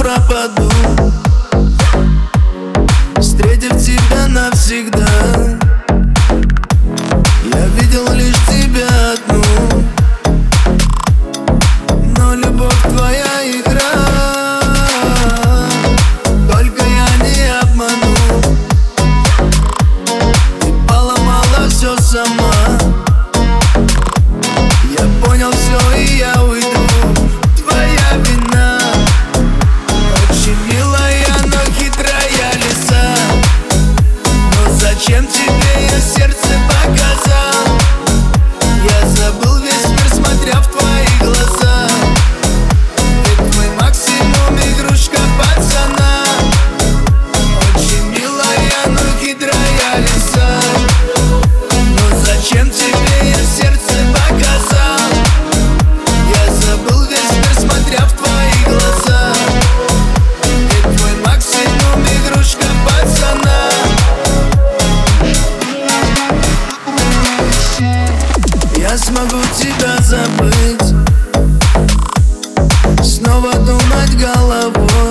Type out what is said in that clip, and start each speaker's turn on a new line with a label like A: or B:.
A: пропаду, встретив тебя навсегда. Я видел лишь тебя одну, но любовь твоя игра. Только я не обману, ты поломала все сама. Я понял все и я уйду, твоя вина. Очень милая, но хитрая лиса. Но зачем тебе я сердце показал? Я забыл весь мир, смотря в твои глаза. Ты твой максимум, игрушка пацана. Очень милая, но хитрая лиса. Но зачем тебе я сердце показал? Я забыл весь мир, смотря в твои глаза. Ты твой максимум, игрушка пацана. Я смогу тебя забыть, снова думать головой.